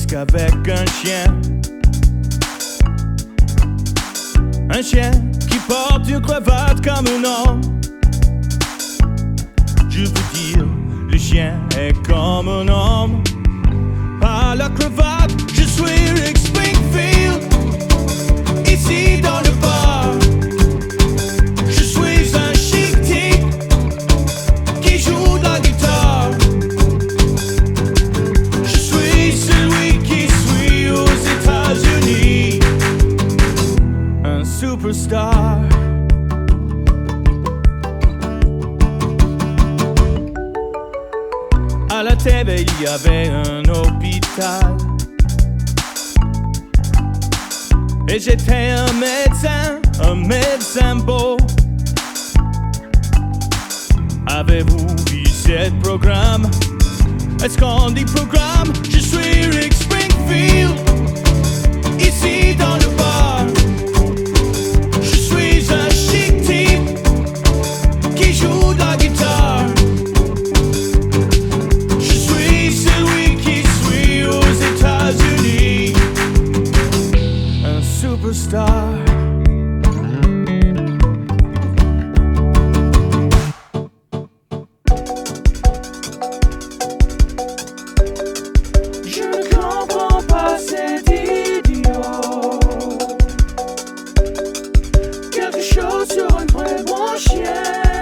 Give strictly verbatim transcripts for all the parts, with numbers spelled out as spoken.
disque avec un chien. Un chien qui porte une cravate comme un homme. Je veux dire, le chien est comme un homme. Par la cravate, je suis Rick Springfield. Ici dans le bar, je suis un chic type qui joue de la guitare. Je suis celui qui suit aux États-Unis, un superstar. À la T V, il y avait un hôpital. Et j'étais un médecin, un médecin beau. Avez-vous vu ce programme? Est-ce qu'on dit programme? Je suis Rick Springfield. Ici dans le bar, je suis un chic type qui joue de la guitare. Je suis celui qui suit aux États-Unis, un superstar. Je ne comprends pas cet idiot. Quelque chose sur un très bon chien.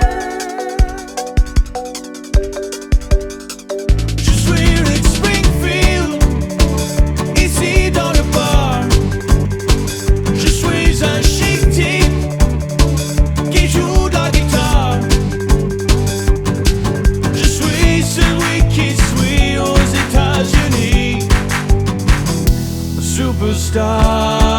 Je suis Rick Springfield, ici dans le bar. Je suis un chic type qui joue de la guitare. Je suis celui qui suit aux États-Unis, superstar.